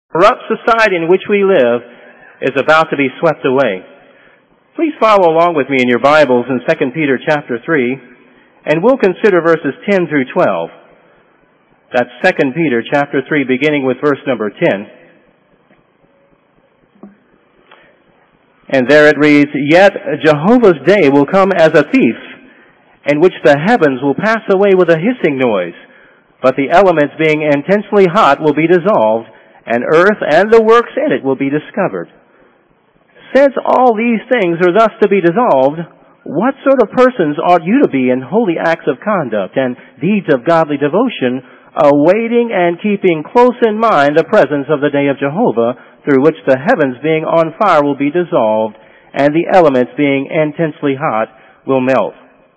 corrupt society in which we live is about to be swept away. Please follow along with me in your Bibles in 2 Peter chapter 3, and we'll consider verses 10 through 12. That's 2 Peter chapter 3, beginning with verse number 10. And there it reads, "Yet Jehovah's day will come as a thief, in which the heavens will pass away with a hissing noise, but the elements being intensely hot will be dissolved, and earth and the works in it will be discovered. Since all these things are thus to be dissolved, what sort of persons ought you to be in holy acts of conduct and deeds of godly devotion, awaiting and keeping close in mind the presence of the day of Jehovah, through which the heavens being on fire will be dissolved, and the elements being intensely hot will melt."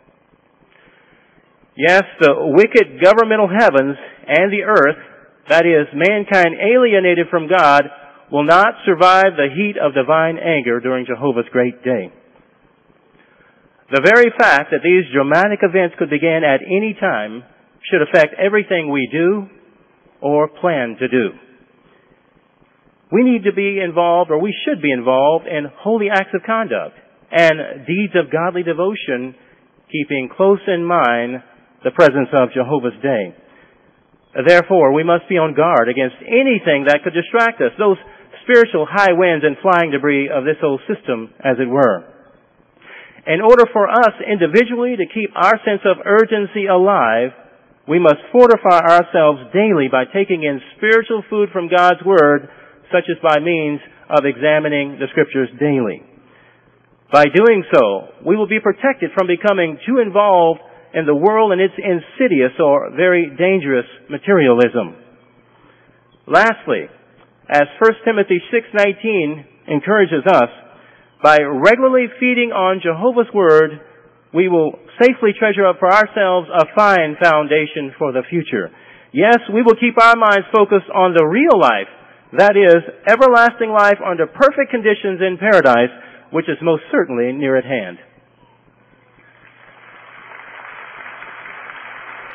Yes, the wicked governmental heavens and the earth, that is, mankind alienated from God, will not survive the heat of divine anger during Jehovah's great day. The very fact that these dramatic events could begin at any time should affect everything we do or plan to do. We need to be involved, or we should be involved, in holy acts of conduct and deeds of godly devotion, keeping close in mind the presence of Jehovah's day. Therefore, we must be on guard against anything that could distract us, those spiritual high winds and flying debris of this old system, as it were. In order for us individually to keep our sense of urgency alive, we must fortify ourselves daily by taking in spiritual food from God's Word, such as by means of examining the Scriptures daily. By doing so, we will be protected from becoming too involved in the world and its insidious or very dangerous materialism. Lastly, as 1 Timothy 6:19 encourages us, by regularly feeding on Jehovah's Word, we will safely treasure up for ourselves a fine foundation for the future. Yes, we will keep our minds focused on the real life, that is, everlasting life under perfect conditions in paradise, which is most certainly near at hand.